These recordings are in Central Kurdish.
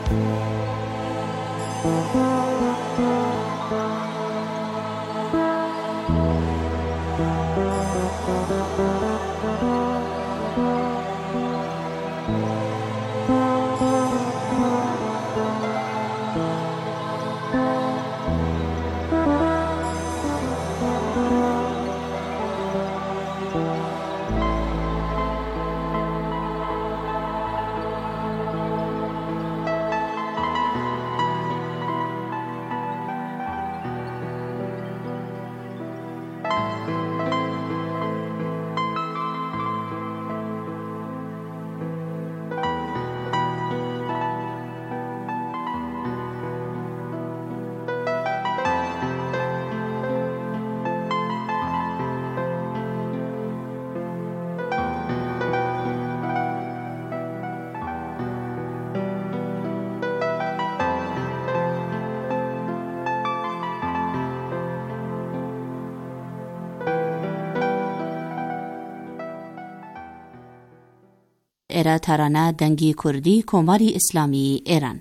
ئێرە تەرانە دەنگی کوردی کۆماری ئیسلامی ئێران.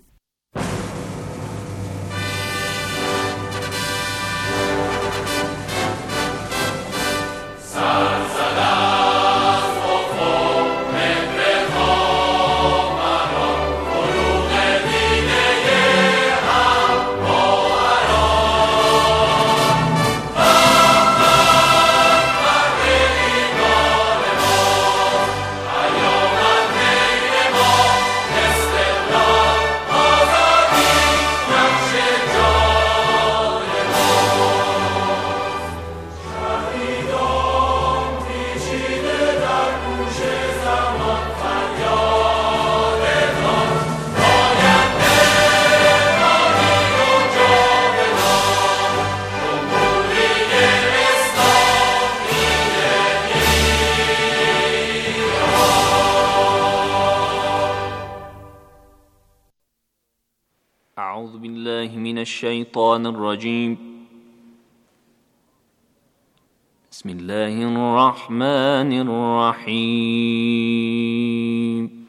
أعوذ بالله من الشيطان الرجيم. بسم الله الرحمن الرحيم.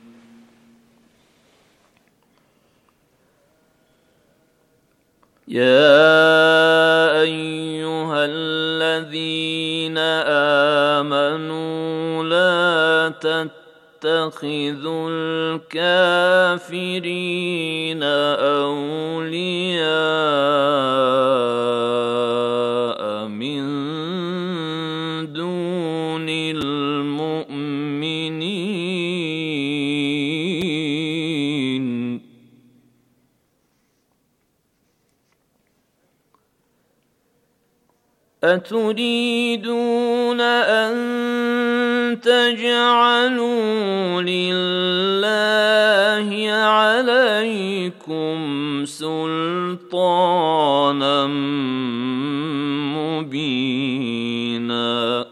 يا أيها الذين آمنوا لا تتخذوا الكافرين أولياء من دون المؤمنين. أتريدون أن تجعلوا لله عليكم سلطانا مبينا.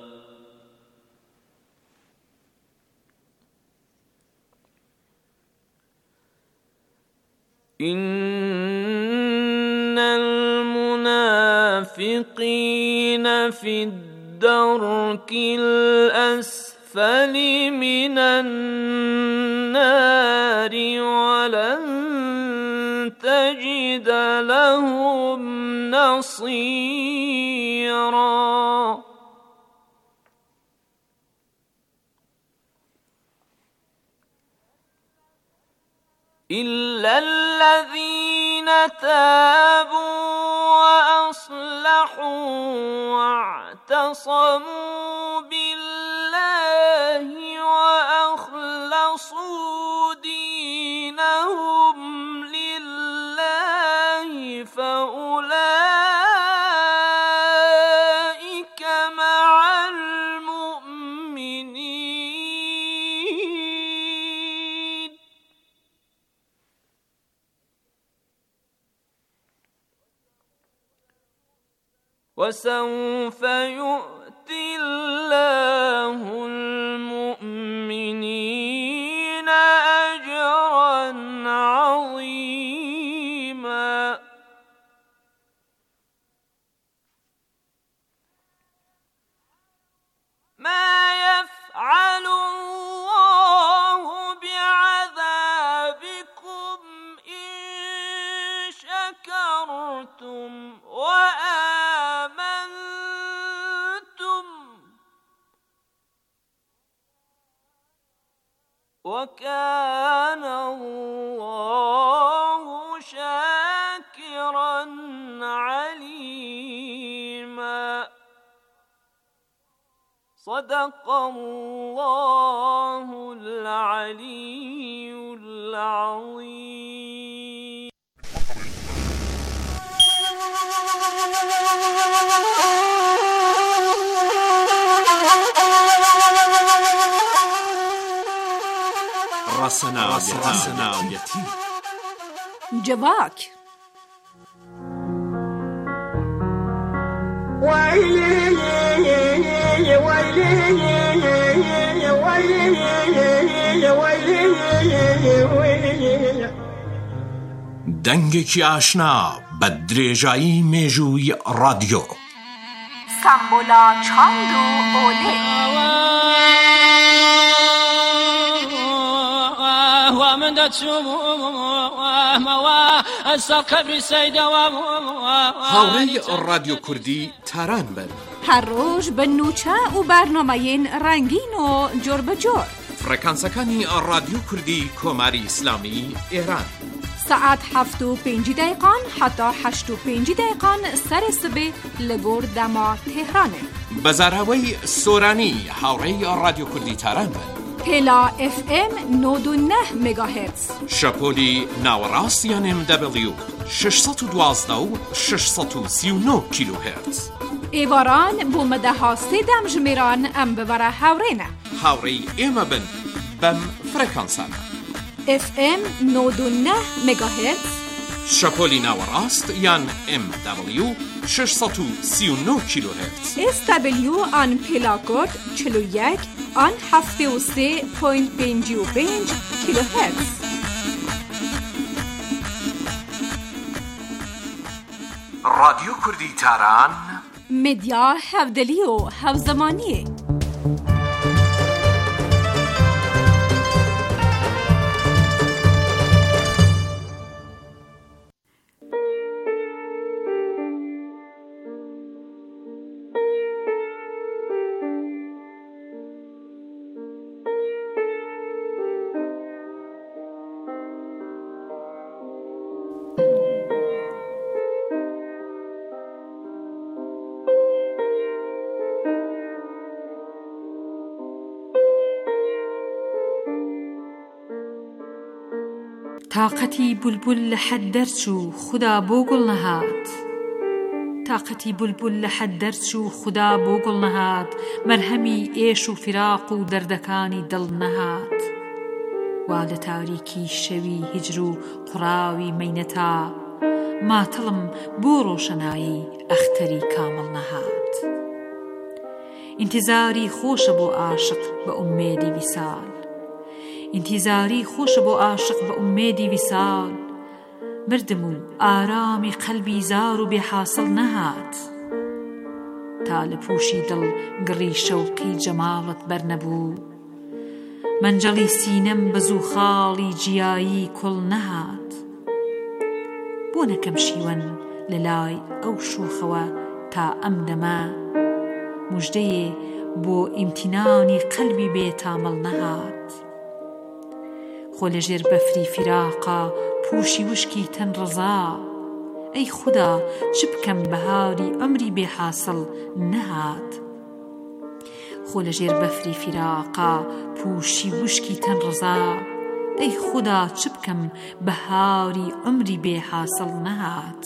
إن المنافقين في الدرك الأسفل من النار ولن تجد لهم نصيرا. إلا الذين تابوا وأصلحوا واعتصموا بالله وأخلصوا دينهم لله فأولئك مع المؤمنين. وسوف يؤتي الله المؤمنين أجرا عظيما. ما يفعل الله بعذابكم إن وآمنتم وكان الله شاكرا عليما. صدق الله العلي العظيم. رسنایتی جواک دەنگێکی ئاشنا بە درێژایی مێژووی رادیۆ. سامبۆلا چاند و ئۆلێ. من هاوڕێی رادیۆ کوردی تاران بن. هەر ڕۆژ بە نوچە و بەرنامەیەن ڕەنگین و جۆر بەجۆر. فڕێکانسەکانی رادیۆ کوردی کۆماری ئیسلامی ئێران. سعات 7:05 حتا 8:05 سەر سبێ لە گۆر دەما تێهرانێ. بەزاراوەی سۆرانی هاوڕێی رادیۆ کوردی تاران بن. پێلا FM 99 مگاهرتز. شەپۆلی ناوەڕاست یان MW 612 و 639 کیلوهرتز. ئێواران بۆ مەدەها سێدەم ژمێران ئەم ببەرە هاوڕێنە. هاوڕێی ئێمە بن بەم فرەکانسانە. FM 99 مگاهرتز. شەپۆلی ناوەڕاست یان MW 639 کیلوهرتز. SW آن پێلاکۆد 41 آن 73.55 کیلوهرتز. رادیۆ کوردی تاران مدیا هەودەلی و هەوزەمانیە. تاقەتی بولبول لە حەد دەرچوو خدا بۆ گوڵ نەهات. تاقەتی بولبول لە حەد دەرچوو خدا بۆ گوڵ نەهات. مەرهەمی ئێش و فراق و دەردەکانی دڵ نەهات. وا لە تاریکی شەوی هیجر و قوڕاوی مەینەتا ماتڵم بۆ ڕۆشنایی ئەختەری کامڵ نەهات. ئینتیزاری خۆشە بۆ عاشق بە ئومێدی ویسال. انتظاری خوش بۆ عاشق بە ئومێدی ویسال. مردم و ئارامی قەلبی زار و بێحاصل نەهات. تا لە پوشی دڵ گڕی شەوقی جەماڵت بەرنەبوو. مەنجەڵی سینەم بە زووخاڵی جیایی کوڵ نەهات. بۆ نەکەم شیوەن لە لای ئەو شوخەوە تا ئەم دەمە. موژدەیێ بۆ ئیمتینانی قەلبی بێتامەڵ نەهات. خۆ لەژێر بەفری فیراقا پوشی وشکی تەن ڕزا. ئەی خودا چ بکەم بەهاری ئەمری بێحاصل نەهات. خۆ لەژێر بەفری فیراقا پوشی وشکی تەن ڕزا. ئەی خودا چ بکەم بەهاری ئەمری بێحاصل نەهات.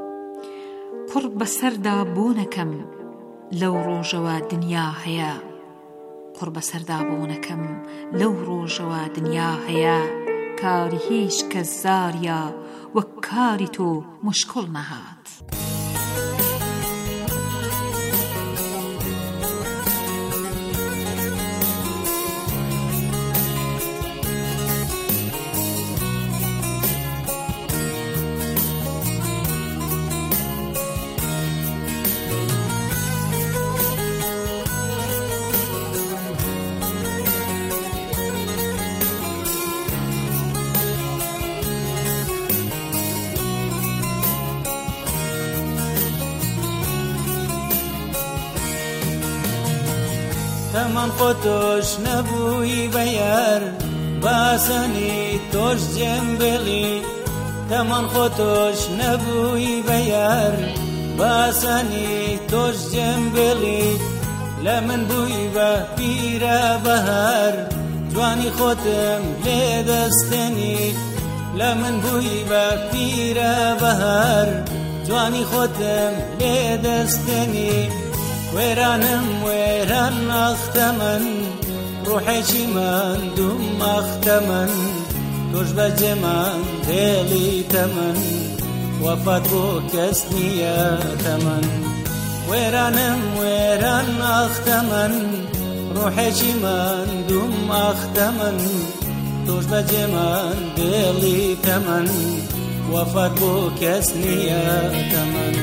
کوڕ بەسەردا بۆ نەکەم لەو ڕۆژەوە دنیا هەیە. قڕ بەسەردا بۆ نەکەم لەو ڕۆژەوە دنیا هەیە. کاری هیچ کەس زاریە وەک کاری تۆ مشکڵ نەهات. تەمان خۆتۆش نەبووی بەیار باسەنی تۆش جێم بڵی تەمان خۆتۆش نەبووی بەیار باسەنی تۆش جێم بڵی لە من بووی بە پیرە بەهار جوانی خۆتم لێ دەستێنی لە من بووی بە پیرە بەهار جوانی خۆتم لێ دەستێنی وێرانم وێران ئەختە من ڕوحێکی مندوم ئەختە من تۆش بەجێ من دێڵیتە من وەفات بۆ کەس نیەتە من وێرانم وێران ئەختە من ڕوحێکی مندوم ئەختە من تۆش بەجێ من دێڵیتە من وەفات بۆ کەس نیەتە من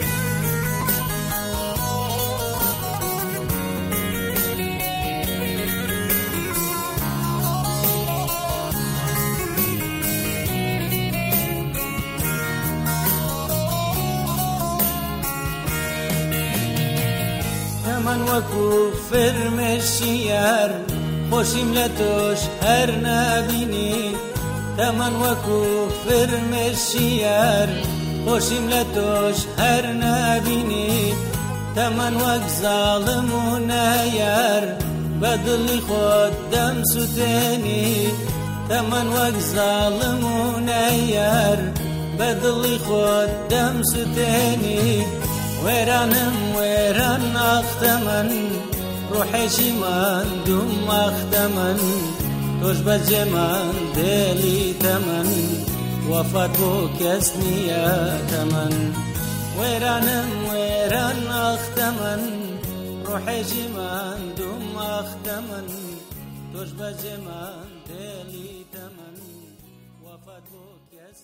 من وەکو فرمێشی یار خۆشیم لە تۆش هەر نابینی تەمان وەکو فرمێشی یار خۆشیم لە تۆش هەر نابینی تەمان وەک زاڵم و نایار بە دڵی خۆت دەم سوتێنی تەمان وەک زاڵم و نایار بە دڵی خۆت دەم سوتێنی وێرانم وێران ئەختە من ڕوحێکی مندوم ئەختە من تۆش بەجێ من دێڵیتە من وەفات بۆ کەس نیەتە من وێرانم وێران ئەختە من ڕوحێکی مندوم ئەختە من تۆش بەجێ من دێڵیتە من وەفات بۆ کەس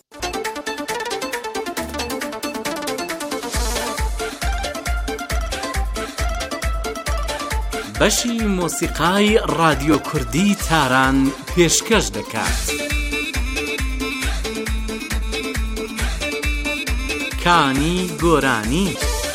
بەشی مۆسیقای رادیۆ کوردی تاران پێشکەش دەکات. کانی گۆرانی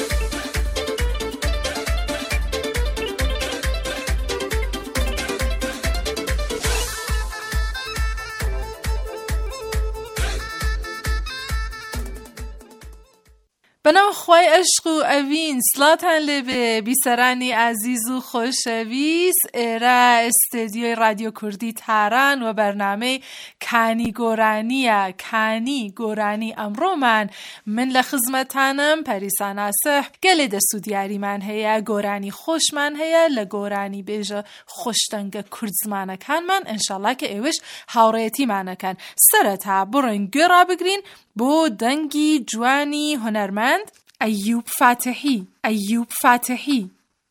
بەناو خوای عشق و ئەڤین سڵاتان لێبێ بیسەرانی عەزیز و خۆشەویست ئێرە ئستێدیۆی رادیۆ کوردی تاران و بەرنامەی کانی گۆرانیە. کانی گۆرانی ئەمڕۆمان من لە خزمەتانم پەریسا ناسح گەلێ دەست و دیاریمان هەیە گۆرانی خۆشمان هەیە لە گۆرانی بێژە خۆشتەنگە کورد زمانەکانمان ئینشاڵڵا کە ئێوەش هاوڕێیەتیمانەکەن. سەرەتا بڕۆین گوێ ڕابگرین بۆ دەنگی جوانی هونەرمەند ئەیوب فاتحی. ئەیوب فاتحی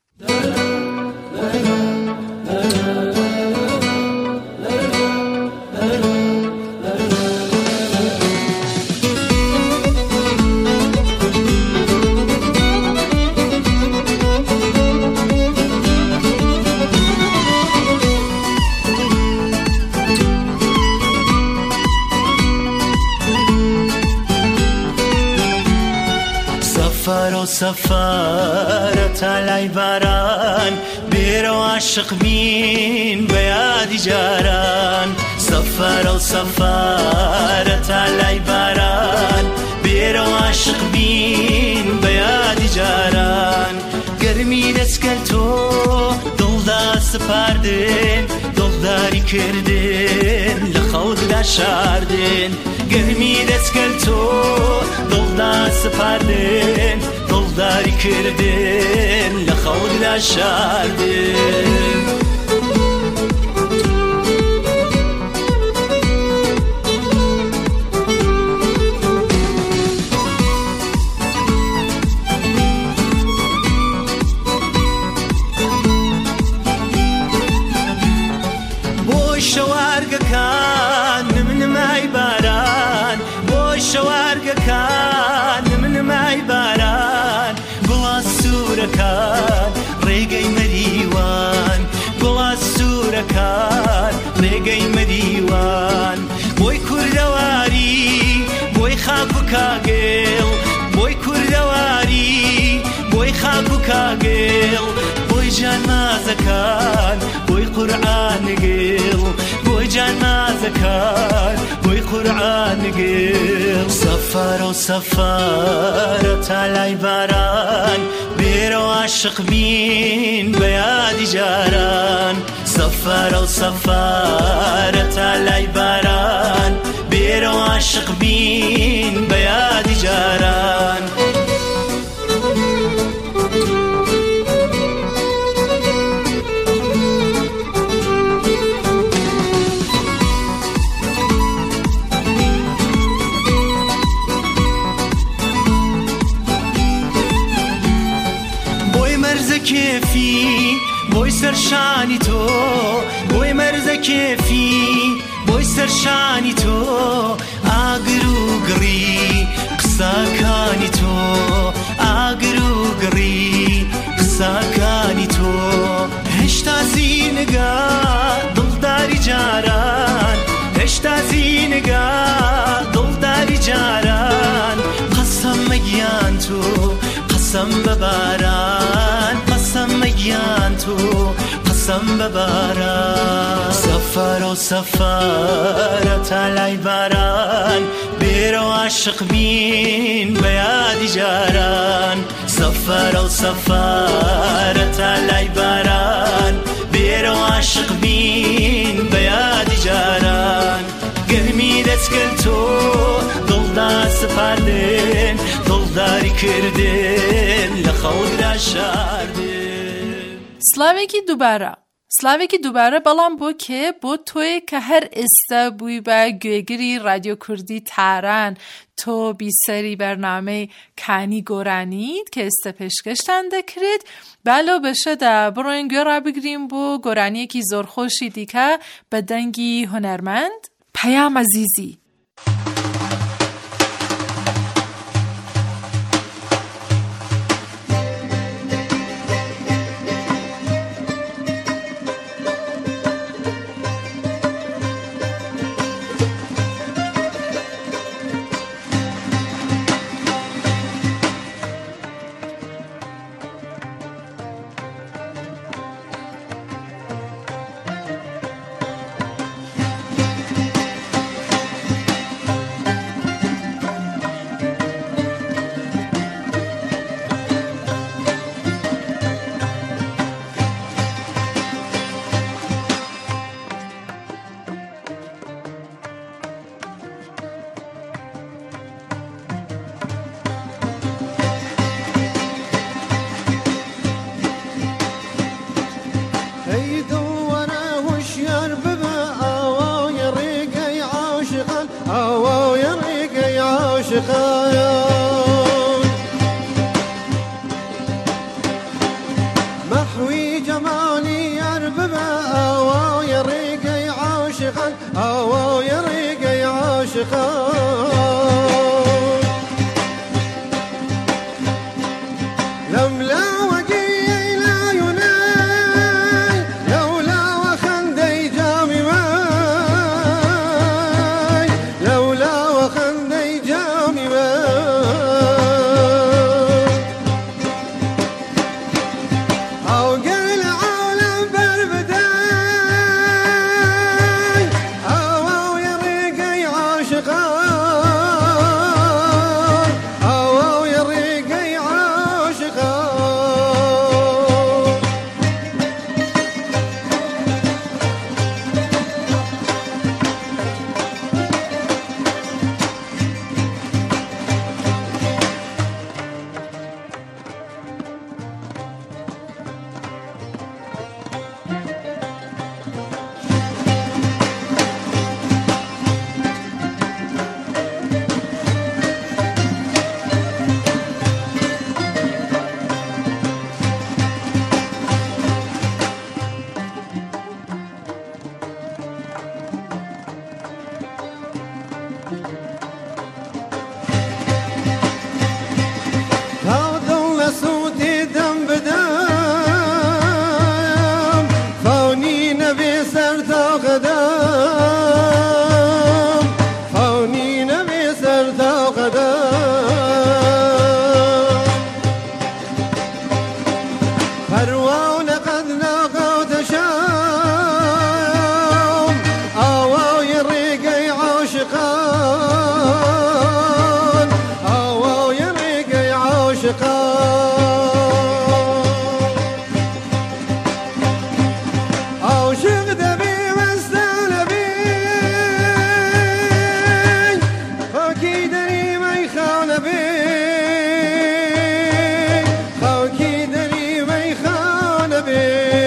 سەفارەتە لای باران بێرەوە عاشق بین بە یادی جاران سەفارە و سەفارەتە لای باران بێرەوە عاشق بین بە یادی جاران گەرمی دەستکەل تۆ دڵدا سپاردن دڵداری کردن لە خەوتدا شاردن گەرمی دەستکەل تۆ دڵدا سپاردن دڵداری کردن لە خەوتدا شاردن بۆی شەوارگەکان نمنمای باران بۆی شەوارگەکان نمنمای باران گوڵا سوورەکان ڕێگەی مەریوان گوڵا سوورەکان ڕێگەی مەریوان بۆی کوردەواری بۆی خاک و کاگێڵ بۆی کوردەواری بۆی خاک و کاگێڵ بۆی جان نازەکان بۆی قورعان نگێڵ بۆی جان نازەکان بۆی قورعان نگێڵ سەفارە و سەفارە تا لای باران بێرەوە عاشق بین بە یادی جاران سەفارە و سەفارە تا لای باران بێرەوە عاشق بین بە یادی جاران کێفی بۆی سەرشانی تۆ بۆی مەرزە کێفی بۆی سەرشانی تۆ ئاگر و گڕی قسەکانی تۆ ئاگر و گڕی قسەکانی تۆ هێشتا زینگە دڵداری جاران هێشتا زینگە دڵداری جاران قەسەم مەگیان تۆ قەسەم بباران قەسەم مەگیان تۆ قەسەم بباران سەفارە و سەفارە تا لای باران بێرەوە عاشق بین بە یادی جاران سەفارە و سەفارە تا لای باران بێرەوە عاشق بین بە یادی جاران گەرمی دەستگەل تۆ دڵدا سپاردن دڵداری کردن لە خەوتدا شاردن سلاوێکی دووبارە بەڵام بۆ کێ بۆ تۆی کە هەر ئێستا بووی بە گوێگری رادیۆ کوردی تاران تۆ بیسەری بەرنامەی کانی گۆرانیت کە ئێستا پێشکەشتان دەکرێت با لەو بەشەدا بڕۆین گوێ ڕابگرین بۆ گۆرانیەکی زۆرخۆشی دیکە بە دەنگی هونەرمەند پەیام عەزیزی. محوي جمالي أرببة أوا يريقي عاشقا أوا يريقي عاشقا لملا وجي لا يناي لولا وخندي جامي ماي لولا وخندي جامي ماي آوای ریگه عاشقان عاشق دبی مستان بی خاکی دری میخانه بی خاکی دری میخانه بی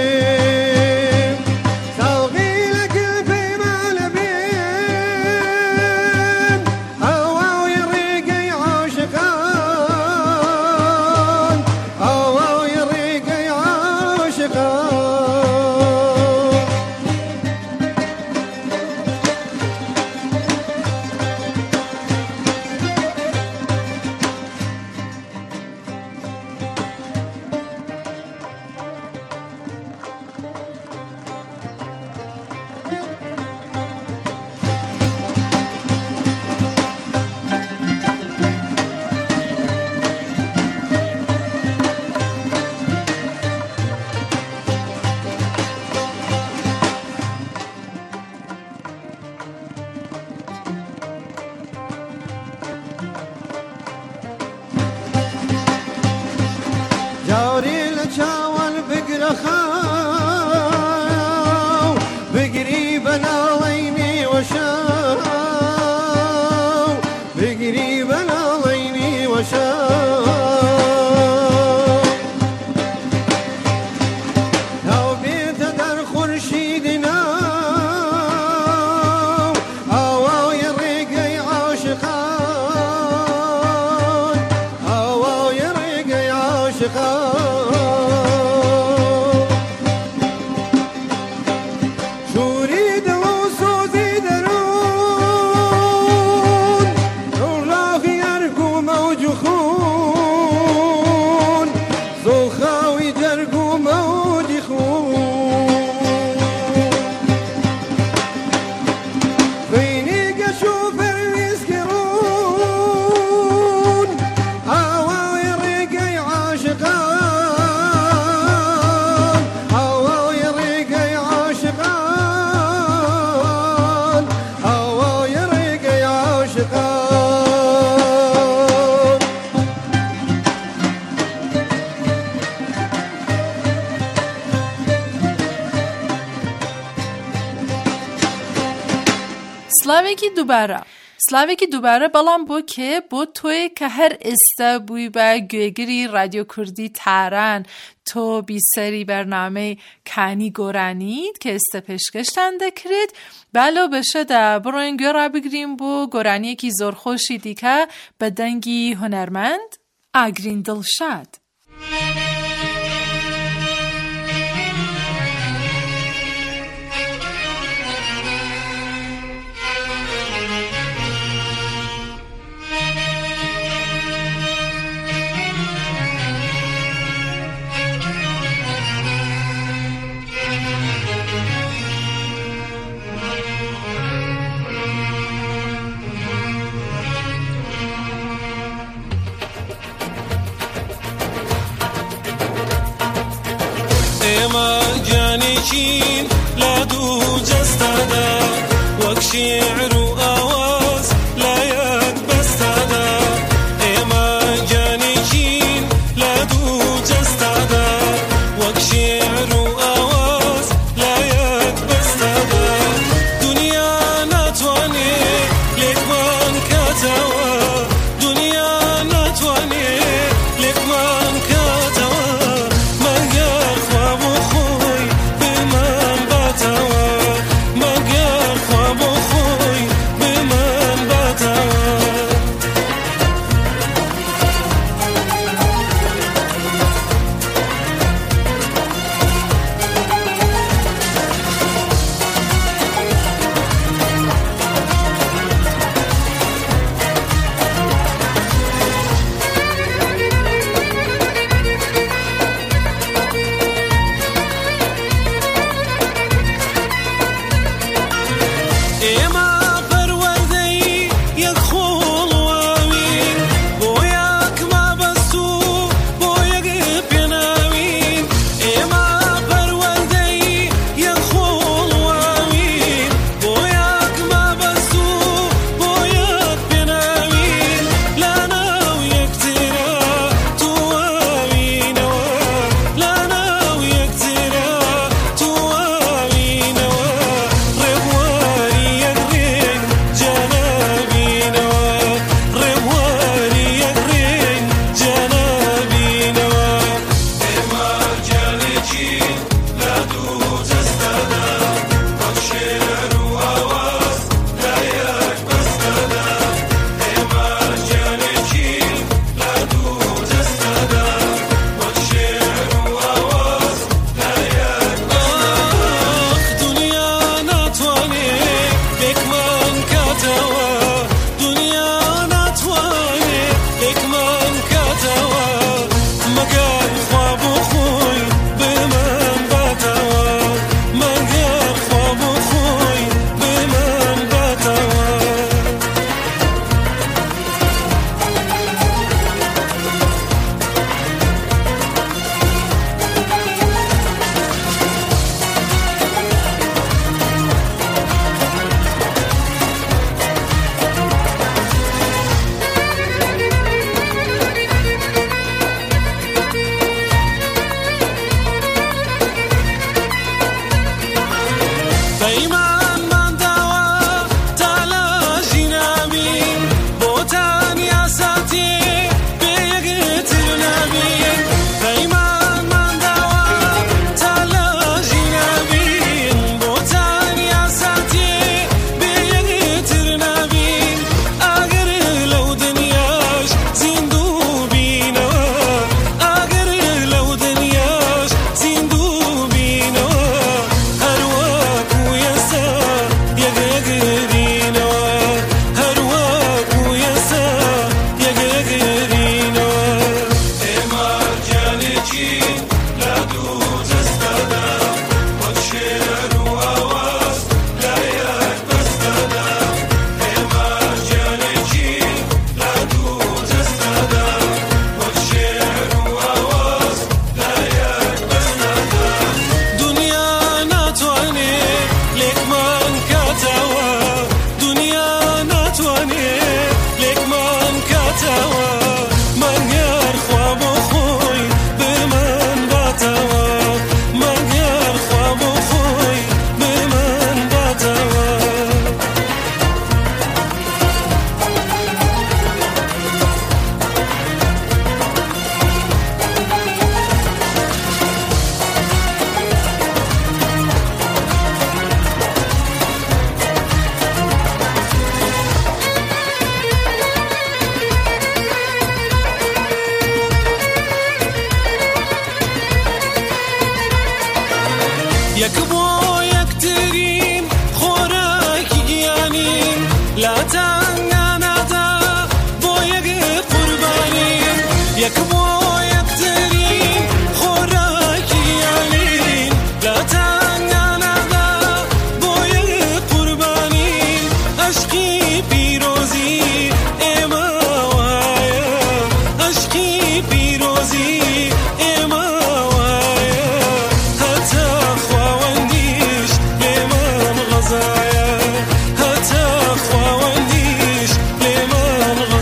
ساقی لکل پیمان بی آوای ریگه عاشقان آوای ریگه عاشقان جاري لچاوان بقرا خاو بقري بنا ويني وشاو بقري بنا ويني وشاو لو بيت در خورشيدنا آواو يرقي عاشقان آواو يرقي عاشقان شوری دو سوزی درون رولاخی ارگو موج خون زوخاوی جرگو موج خون بینی گشو پرویز کرون آوای ریگه عاشقان آوای ریگه عاشقان آوای ریگه عاشقان سلاوێکی دووبارە بەڵام بۆ کێ بۆ تۆی کە هەر ئێستا بووی بە گوێگری رادیۆ کوردی تاران تۆ بیسەری بەرنامەی کانی گۆرانیت کە ئێستا پێشکەشتان دەکرێت بالۆ بەشەدا بڕۆین گوێ ڕابگرین بۆ گۆرانیەکی زۆرخۆشی دیکە بە دەنگی هونەرمەند ئاگرین دڵشاد. ئێمە گیانێکین لە دوو جەستەدا وەک شیعر و ئاواز لە یەک بەستەدا ئێمە گیانێکین لە دوو جەستەدا وەک شیعر و ئاواز لە یەک بەستەدا دنیا ناتوانێ لێکمان کاتەوە دنیا ناتوانێ لێکمان کاتەوە مەگەر خوا بۆ خۆی بمان باتەوە مەگەر خوا بۆ خۆی بمان باتەوە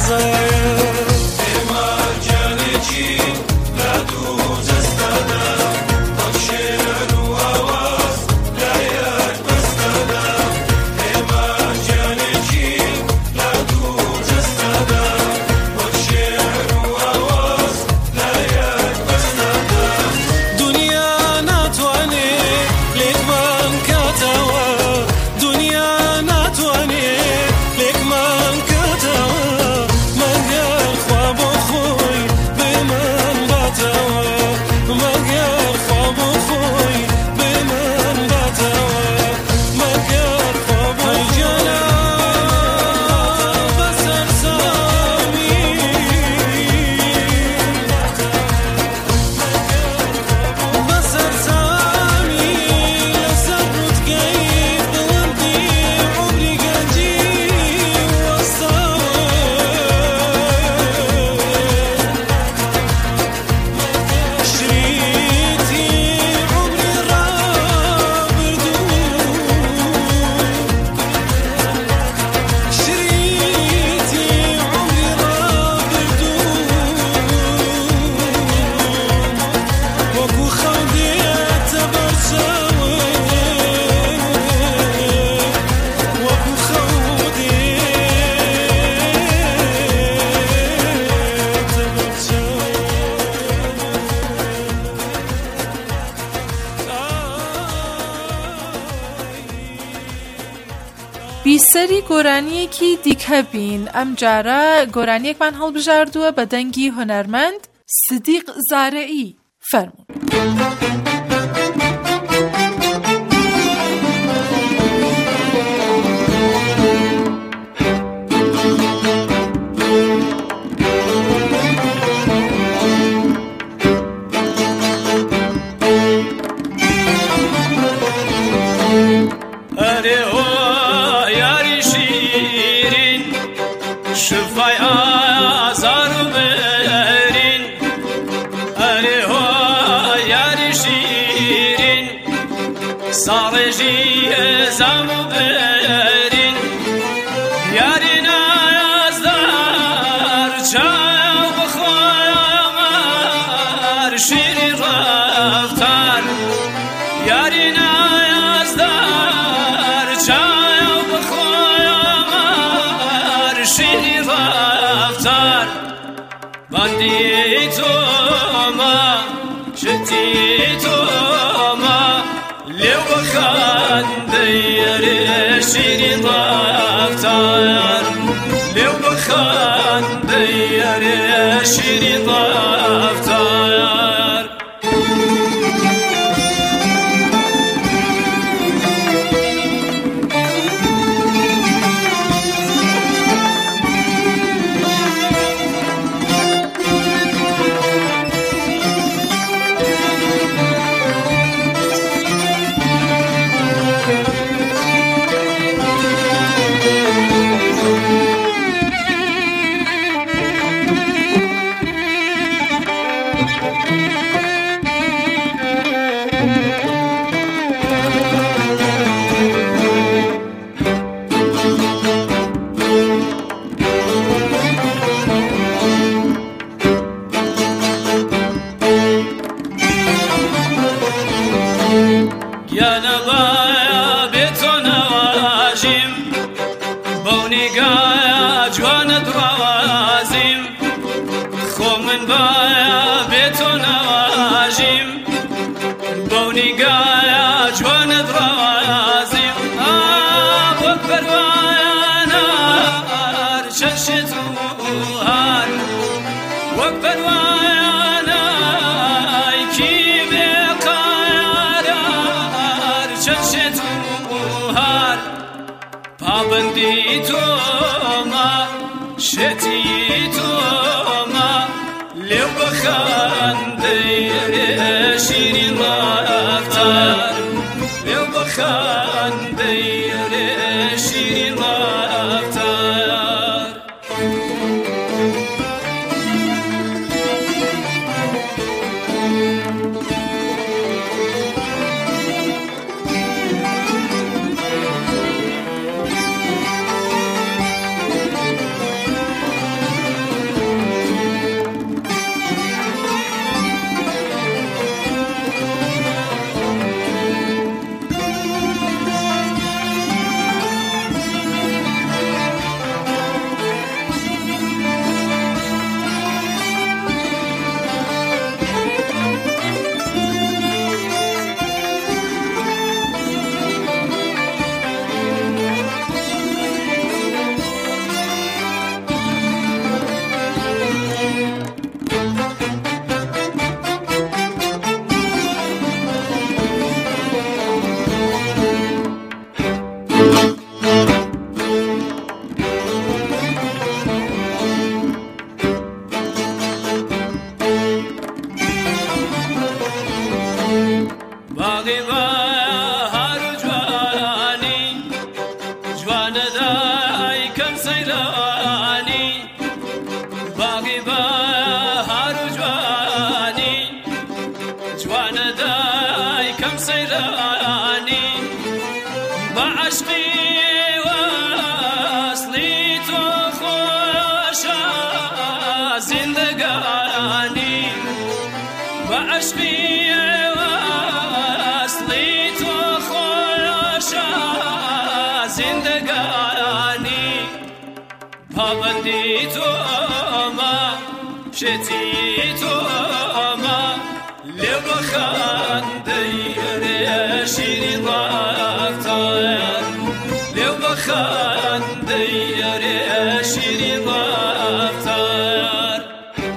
بیسەری گۆرانیەکی دیکە بین. ئەم جارە گۆرانیەکمان هەڵبژاردووە بە دەنگی هونەرمەند سدیق زارعی. فەرموون. شتی تو ما لب خنده شیری رفتار لب خنده شیری رفتار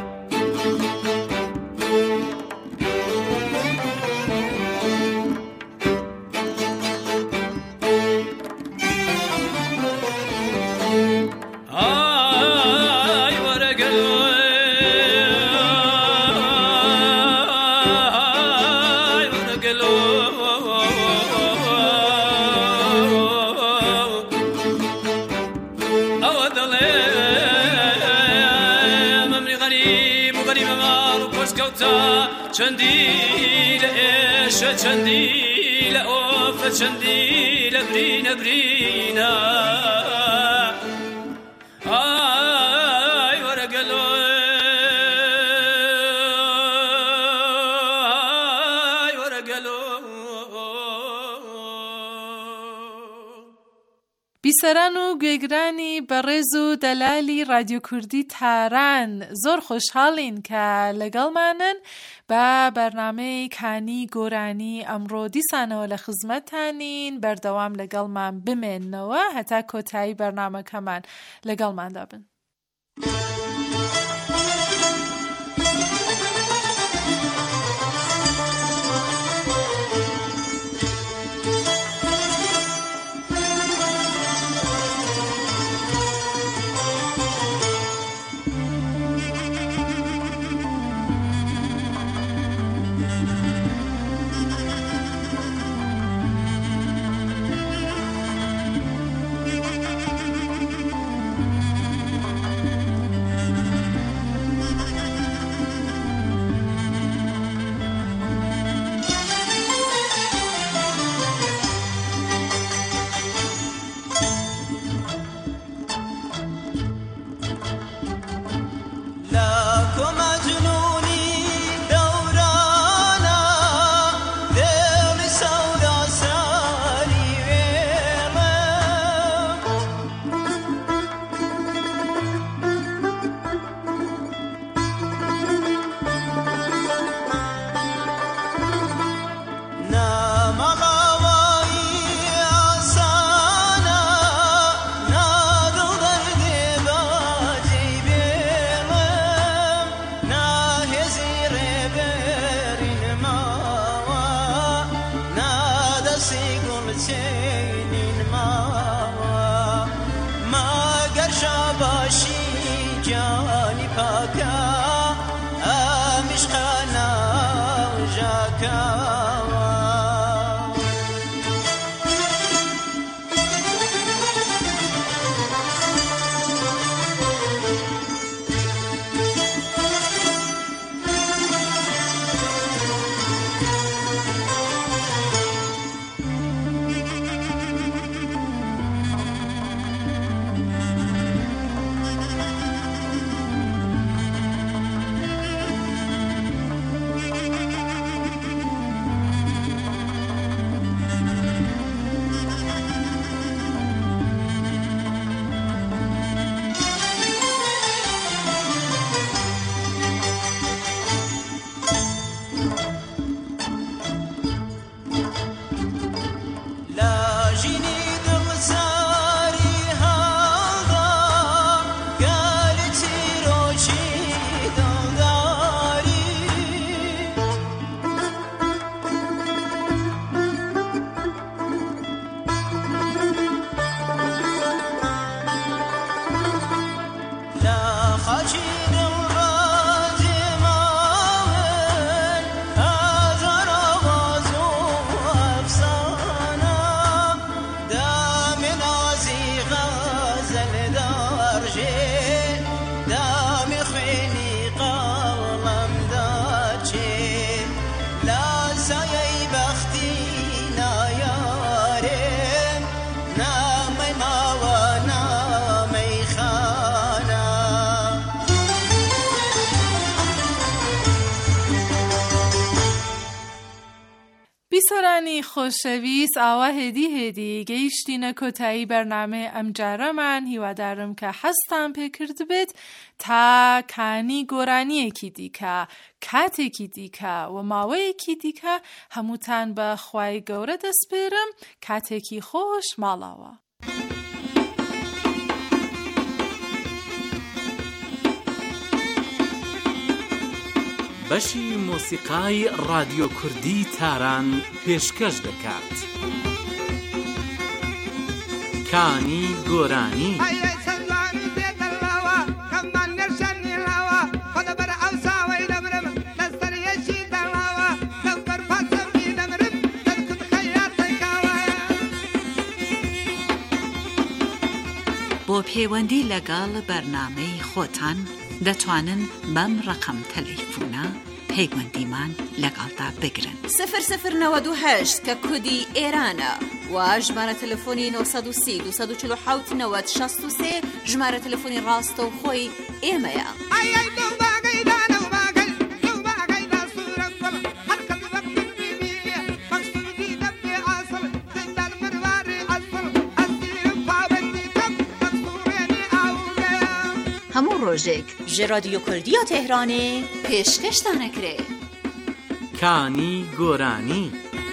چندیل عش چندیل اوف چندیل برین برینا آی ورقلو آی ورقلو بیسەران و گوێگرانی بەڕێز و دەلالی رادیۆ کوردی تاران زۆر خۆشحاڵین کە لەگەڵمانن بە بەرنامەی کانی گۆرانی ئەمڕۆ دیسانەوە لە خزمەتانین بەردەوام لەگەڵمان بمێننەوە هەتا کۆتایی بەرنامەکەمان لەگەڵماندا بن. گۆرانی خۆشەویست ئاوا هێدی گەیشتینە کۆتایی بەرنامەی ئەم جارەمان. هیوادارم کە حەزتان پێکرد بێت تا کانی گۆرانیەکی دیکە، کاتێکی دیکە و ماوەیەکی دیکە هەمووتان بە خوای گەورە دەسپێرم. کاتێکی خۆش ماڵاوە. بەشی مۆسیقای رادیۆ کوردی تاران پێشکەش دەکات. کانی گۆرانی. بۆ پەیوەندی لەگەڵ بەرنامەی خۆتان دەتوانن بەم ڕقم تەلەیفۆنە پەیوەندیمان لەگەڵدا بگرن. 0098 کە کودی ئێرانە و ژمارە تەلەفۆنی 930 247 90 63 ژمارە تەلەفۆنی ڕاستە و خۆی ئێمەیە. هەموو ڕۆژێک ژێ رادیۆ کوردیە تێهرانێ پێشکەشتانەکرێ. کانی گۆرانی.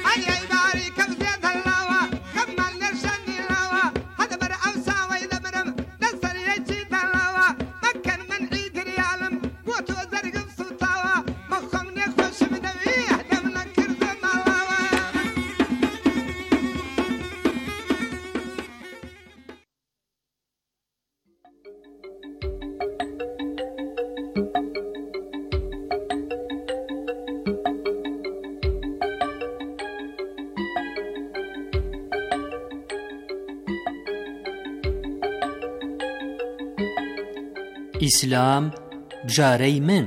ئیسلام بژارەی من.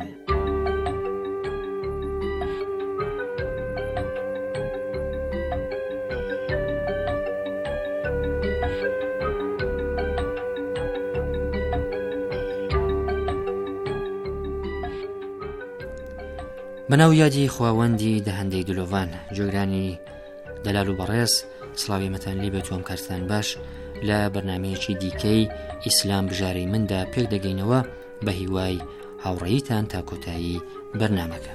بەناو یادی خواوەندی دەهەندەی دلۆڤان جۆگرانی دەلال و بەڕێز سڵاوی مەتان لێ بێت و ئەم کارتان باش لە بەرنامەیەکی دیکەی ئیسلام بژارەی مندا پێک دەگەینەوە بە هیوای هاوڕێیتان تا کۆتایی بەرنامەکە.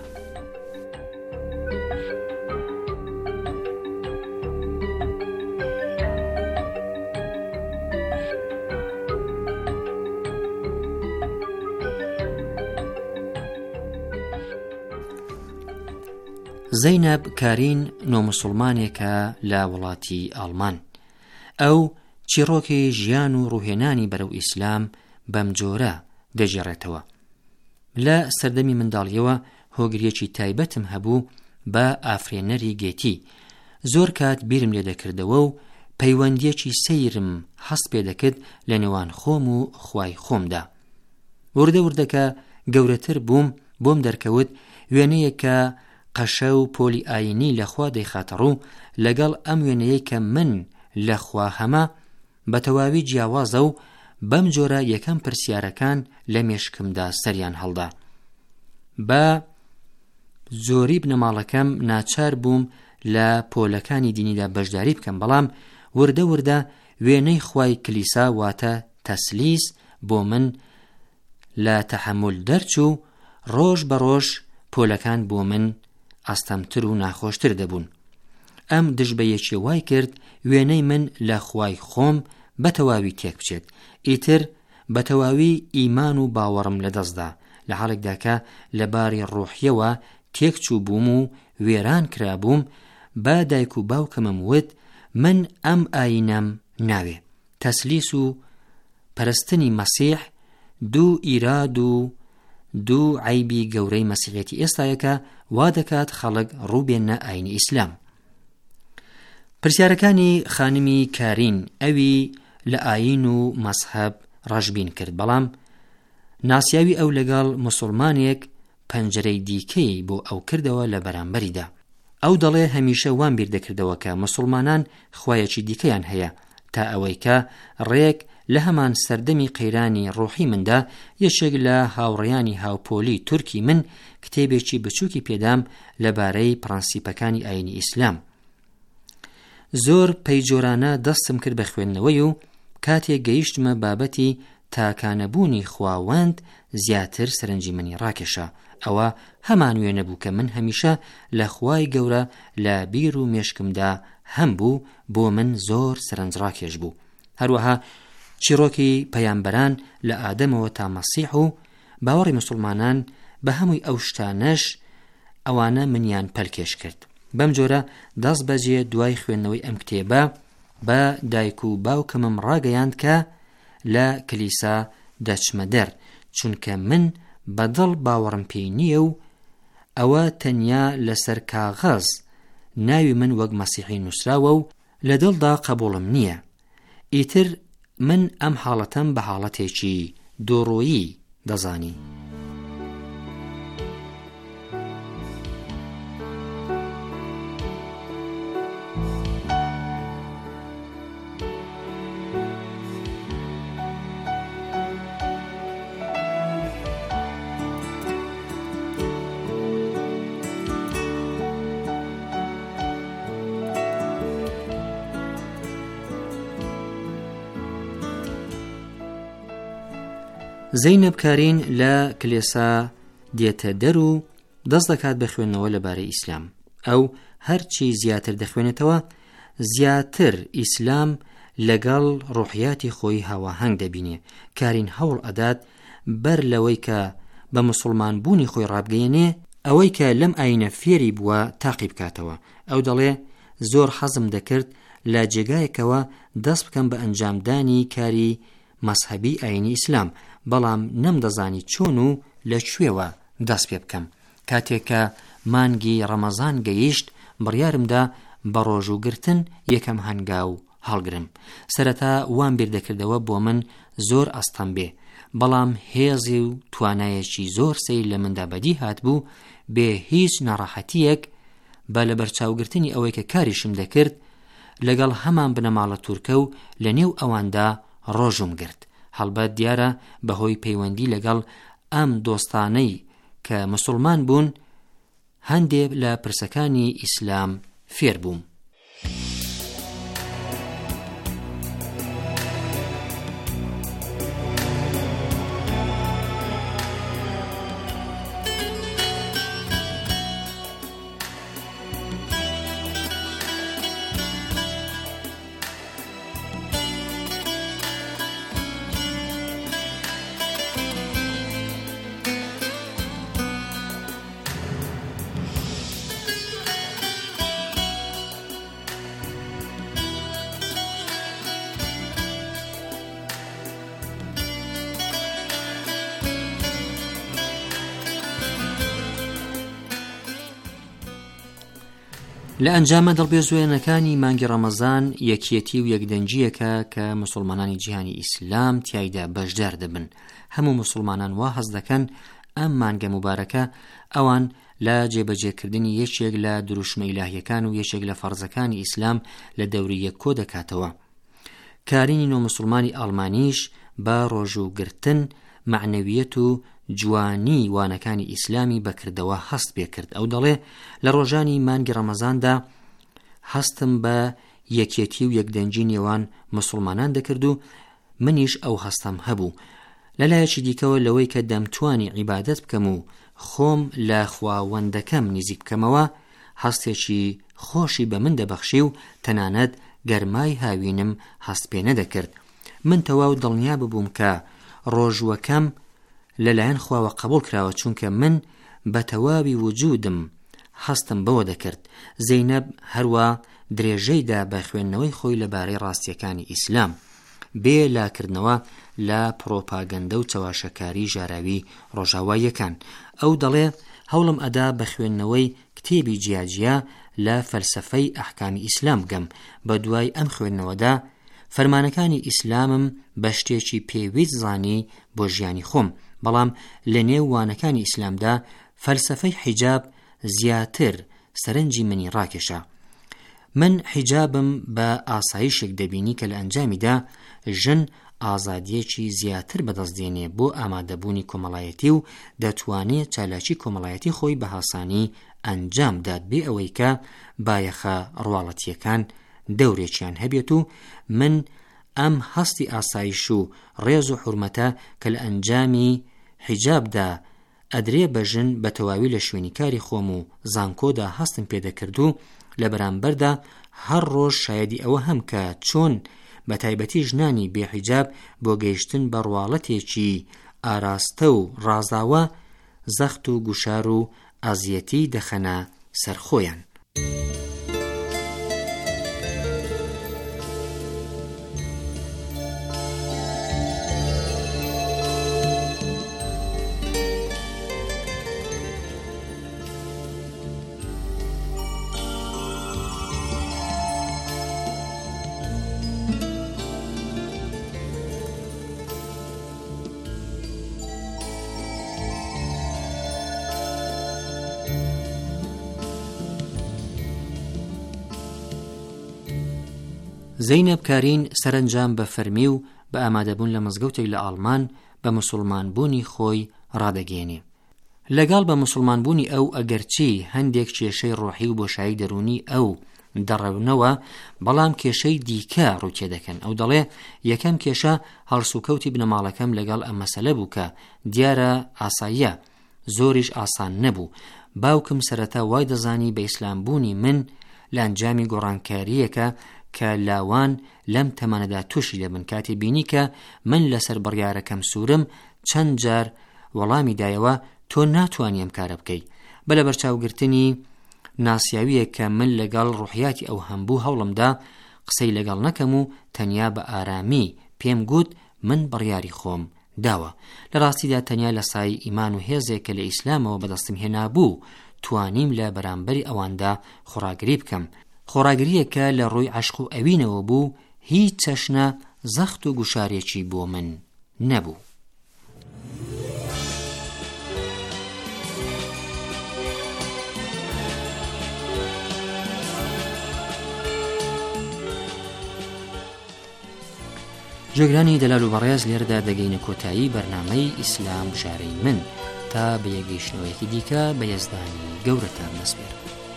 زەینەب کارین نۆموسڵمانێکە لە وڵاتی ئاڵمان. ئەو چیرۆکی ژیان و ڕوهێنانی بەرەو ئیسلام بەم جۆرە دەژێڕێتەوە. لە سەردەمی منداڵیەوە هۆگریەکی تایبەتم هەبوو بە ئافرێنەری گێتی. زۆر کات بیرم لێ دەکردەوە و پەیوەندیەکی سەیرم هەست پێ دەکرد لە نێوان خۆم و خوای خۆمدا. وردە وردەکە گەورەتر بووم بۆم دەرکەوت وێنەیەکە قەشە و پۆلی ئاینی لەخوا دەیخاتەڕوو لەگەڵ ئەم وێنەیەی کە من لەخوا هەمە بە تەواوی جیاوازە و بەم جۆرە یەکەم پرسیارەکان لە مێشکمدا سەریان هەڵدا. بە زۆری بنەماڵەکەم ناچار بووم لە پۆلەکانی دینیدا بەشداری بکەم، بەڵام وردە وردە وێنەی خوای کلیسا واتە تەسلیس بۆ من لە تەحەمل دەرچوو. ڕۆژ بە ڕۆژ پۆلەکان بۆ من ئاستەمتر و ناخۆشتر دەبوون. ئەم دژبەیەکی وای کرد وێنەی من لە خوای خۆم بە تەواوی تێک بچێت. ئیتر بە تەواوی ئیمان و باوەڕم لەدەستدا، لە حاڵێکدا کە لە باری ڕۆحیەوە تێک چوو بووم و وێران کرابووم. با دایک و باوکەمم وت من ئەم ئاینەم ناوێ. تەسلیس و پەرستنی مەسیح دوو ئیراد و دوو عیبی گەورەی مەسیحێتی ئێستایەکە وا دەکات خەڵک ڕووبێنە ئاینی ئیسلام. پرسیارەکانی خانمی کارین ئەوی لە ئاین و مەسحەب ڕەشبین کرد، بەڵام ناسیاوی ئەو لەگەڵ موسڵمانێک پەنجەرەی دیکەی بۆ ئەو کردەوە لە بەرامبەریدا. ئەو دەڵێ هەمیشە وان بیر دەکردەوە کە موسڵمانان خوایەکی دیکەیان هەیە، تا ئەوەی کە ڕێک لە هەمان سەردەمی قەیرانی ڕۆحی مندا یەکێک لە هاوڕێیانی هاوپۆلی تورکی من کتێبێکی بچووکی پێدام لەبارەی پرەنسیپەکانی ئاینی ئیسلام. زۆر پەیجۆرانە دەستم کرد بە خوێندنەوەی و کاتێک گەیشتمە بابەتی تاکانەبوونی خواوەند زیاتر سەرنجی منی ڕاکێشا. ئەوە هەمان وێنە بوو کە من هەمیشە لە خوای گەورە لە بیر و مێشکمدا هەم بوو، بۆ من زۆر سەرنج ڕاکێش بوو. هەروەها چیرۆکی پەیامبەران لە ئادەمەوە تا مەسیح و باوەڕی مسلمانان بە هەمووی ئەو شتانەش ئەوانە منیان پەلکێش کرد. بەم جۆرە دەست بەجێ دوای خوێندنەوەی ئەم کتێبە بە دایک و باوکمم ڕاگەیاند کە لە کلیسا دەچمە دەر، چونکە من بەدڵ باوەڕم پێی نییە و ئەوە تەنیا لەسەر کاغەز ناوی من وەک مەسیحی نووسراوە و لە دڵدا قبوڵم نییە. ئیتر من ئەم حاڵەتەم بە حاڵەتێکی دۆڕۆیی دەزانی. زەینەب کارین لە کلێسا دێتە دەر و دەست دەکات بە خوێندنەوە لەبارەی ئیسلام. ئەو هەرچی زیاتر دەخوێنێتەوە زیاتر ئیسلام لەگەڵ ڕوحیاتی خۆی هاواهەنگ دەبینێ. کارین هەوڵ ئەدات بەر لەوەی کە بە مسلمان بوونی خۆی ڕابگەیەنێ ئەوەی کە لەم ئاینە فێری بووە تاقی بکاتەوە. ئەو دەڵێ زۆر حەزم دەکرد لە جێگایەکەوە دەست بکەم بە ئەنجامدانی کاری مەسحەبی ئاینی ئیسلام، بەڵام نەمدەزانی چۆن و لەکوێوە دەست پێ بکەم. کاتێک کە مانگی ڕەمەزان گەیشت بڕیارمدا بە ڕۆژوگرتن یەکەم هەنگاو هەڵگرم. سەرەتا وام بیر دەکردەوە بۆ من زۆر ئەستەم بێ، بەڵام هێزی و توانایەکی زۆر سەیر لە مندا بەدی هات بوو بێ هیچ ناڕەحەتیەک بە لەبەرچاوگرتنی ئەوەی کە کاریشم دەکرد لەگەڵ هەمان بنەماڵە تورکە و لە نێو ئەواندا ڕۆژم گرت. هەڵبەت دیارە بەهۆی پەیوەندی لەگەڵ ئەم دۆستانەی کە مسلمان بوون هەندێک لە پرسەکانی ئیسلام فێر بووم. لە ئەنجامە دڵبێزوێنەکانی مانگی ڕەمەزان یەکیەتی و یەکدەنجیەکە کە مسلمانانی جیهانی ئیسلام تیایدا بەشدار دەبن. هەموو مسلمانان وا هەز دەکەن ئەم مانگە مبارەکە ئەوان لە جێبەجێکردنی یەکێک لە دروشمە ئیلاهیەکان و یەکێک لە فەرزەکانی ئیسلام لە دەوری یەک کۆ دەکاتەوە. کارینی نۆ مسلمانی ئەڵمانیش بە ڕۆژوگرتن معنەویەت و جوانی وانەکانی ئیسلامی بەکردەوە هەست پێکرد. ئەو دەڵێ لە ڕۆژانی مانگی ڕەمەزاندا هەستم بە یەکێتی و یەکدەنجی نێوان مسلمانان دەکرد و منیش ئەو هەستم هەبوو. لەلایەکی دیکەوە لەوەی کە دەمتوانی عیبادەت بکەم و خۆم لە خواوەندەکەم نزیک بکەمەوە هەستێکی خۆشی بە من دەبەخشی و تەنانەت گەرمای هاوینم هەست پێ نەدەکرد. من تەواو دڵنیا ببووم کە ڕۆژوەکەم لەلایەن خواوە قبول کراوە، چونکە من بە تەواوی وجودم هەستم بەوە دەکرد. زەینەب هەروە درێژەیدا بە خوێندنەوەی خۆی لەبارەی ڕاستیەکانی ئیسلام بێ لاکردنەوە لە پرۆپاگەندە و چەواشەکاری ژاراوی ڕۆژاواییەکان. ئەو دەڵێ هەوڵم ئەدا بە خوێندنەوەی کتێبی جیاجیا لە فەلسەفەی ئەحکامی ئیسلام بگەم. بە دوای ئەم خوێندنەوەدا فەرمانەکانی ئیسلامم بە شتێکی پێویست زانی بۆ ژیانی خۆم، بەڵام لە نێو وانەکانی ئیسلامدا فەلسەفەی حیجاب زیاتر سەرنجی منی ڕاکێشا. من حیجابم بە ئاسایشێک دەبینی کە لە ئەنجامیدا ژن ئازادیەکی زیاتر بەدەستدێنێ بۆ ئامادەبوونی کۆمەڵایەتی و دەتوانێت چالاکی کۆمەڵایەتی خۆی بە هاسانی ئەنجام داد بێ ئەوەی کە بایەخە ڕواڵەتیەکان دەورێکیان هەبێت و من ئەم هەستی ئاسایش و ڕێز و حورمەتە کە لە ئەنجامی حیجابدا ئەدرێ بەژن بە تەواوی لە شوێنی کاری خۆم و زانکۆدا هەستم پێدەکرد و لە بەرامبەردا هەر ڕۆژ شایەدی ئەوە هەم کە چۆن بە تایبەتی ژنانی بێحیجاب بۆ گەیشتن بە ڕواڵەتێکی ئاراستە و ڕازاوە زەخت و گوشار و ئازیەتی دەخەنە سەرخۆیان. زەینەب کارین سەرنجام بە فەرمی و بە ئامادەبوون لە مزگەوتێک لە ئاڵمان بە موسڵمانبوونی خۆی ڕادەگەێنێ. لەگەڵ بە موسڵمانبوونی ئەو ئەگەرچی هەندێک کێشەی ڕۆحی و بۆشایی دەرونی ئەو دەڕەونەوە، بەڵام کێشەی دیکە ڕووتێ دەکەن. ئەو دەڵێ یەکەم کێشە هەڵسوکەوتی بنەماڵەکەم لەگەڵ ئەم مەسەلە بوو کە دیارە ئاساییە، زۆریش ئاسان نەبوو. باوکم سەرەتا وای دەزانی بە ئیسلامبوونی من لە ئەنجامی گۆڕانکاریەکە کە لاوان لەم تەمەنەدا تووشی دەبن. کاتی بینی کە من لەسەر بڕیارەکەم سوورم چەند جار وەڵامی دایەوە تۆ ناتوانی ئەم کارە بکەی. بە لە بەرچاوگرتنی ناسیاویە کە من لەگەڵ ڕوحیاتی ئەو هەمبوو هەوڵمدا قسەی لەگەڵ نەکەم و تەنیا بە ئارامی پێم گوت من بڕیاری خۆم داوە. لە ڕاستیدا تەنیا لە سای ئیمان و هێزێکە لە ئیسلامەوە بەدەستم هێنابوو توانیم لە بەرامبەری ئەواندا خۆراگری بکەم. خۆراگریەکە لە ڕووی عەشق و ئەوینەوە بوو، هیچ چەشنە زەخت و گوشارێکی بۆ من نەبوو. جێگرانی دەلال و بەڕێز لێرەدا دەگەینە کۆتایی بەرنامەی ئیسلام ژارەی من تا بە یەکگەیشتنەوەیەکی دیکە بە یەزدانی گەورەتان نەسپێر.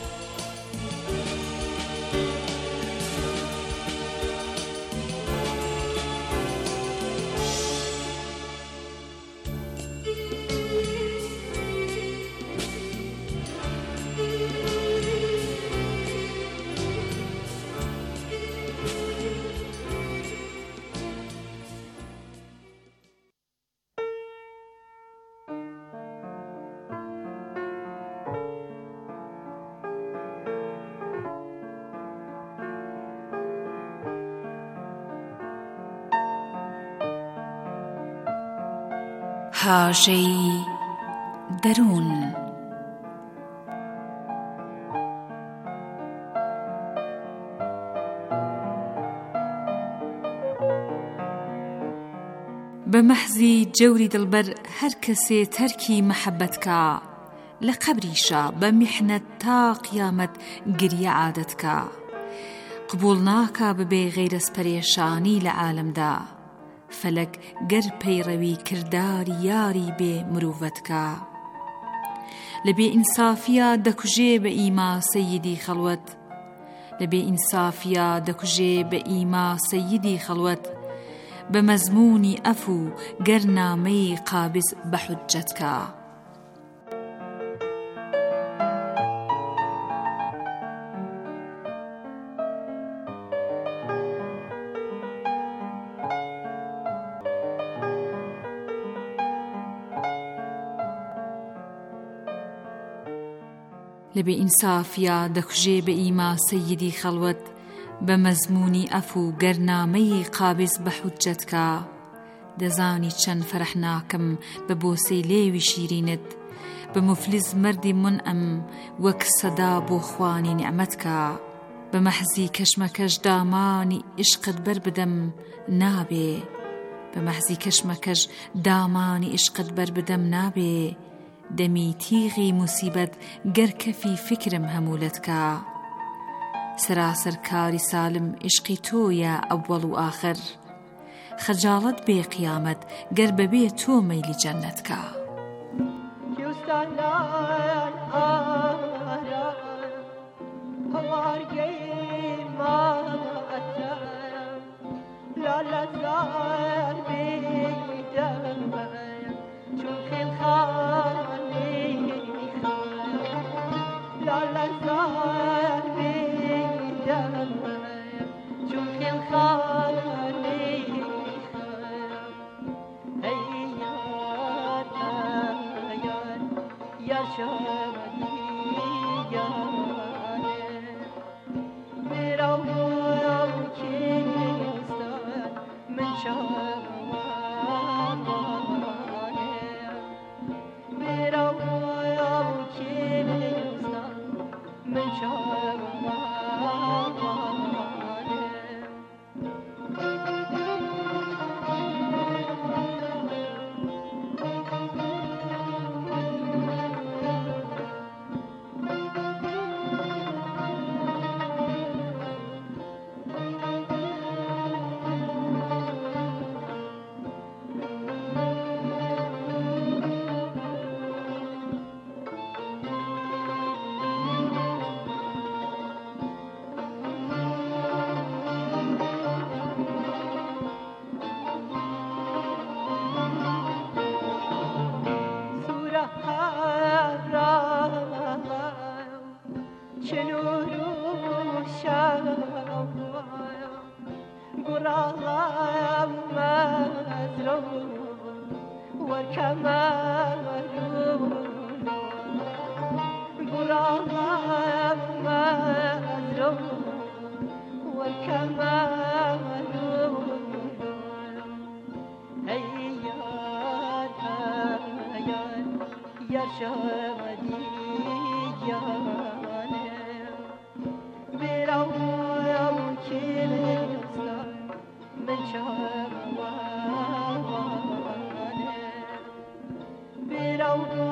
هاژەی دەروون. بە مەحزی جەوری دڵبەر هەر کەسێ تەرکی مەحەبەتکە، لە قەبریشە بە میحنەت تا قیامەت گریە عادەتکە، قبول ناکا ببێ غەیرەس پەرێشانی لە عالەمدا، فەلەک گەر پەیڕەوی کرداری یاری بێ مرۆڤەتکە. لە بێ ئینسافیە دەکوژێ بە ئیما سەییدی خەڵوەت، لە بێ ئینسافیە دەکوژێ بە ئیما سەییدی خەڵوەت، بە مەزموونی ئەفو گەر نامەی قابز بە حوجەتکە. لەبێ ئینسافیا دەکوژێ بە ئیما سەییدی خەڵوەت، بە مەزموونی ئەفو گەرنامەی قابز بە حوجەتکە. دەزانی چەند فەرەح ناکەم بە بۆسەی لێوی شیرینت، بە مفلیس مەردی منئەم وەک سەدا بۆ خوانی نیعمەتکە. بە مەحزی کەشمەکەش دامانی عشقت بەر بدەم نابێ، بە مەحزی کەشمەکەش دامانی عشقت بەر بدەم نابێ. دەمی تیغی موسیبەت گەر کەفی فکرم هەمولەتکە. سراسەر کاری سالم عشقی تۆیە ئەوەڵ و ئاخر، خەجاڵەت بێ قیامەت گەر بەبێ تۆ مەیلی جەننەتکە. برو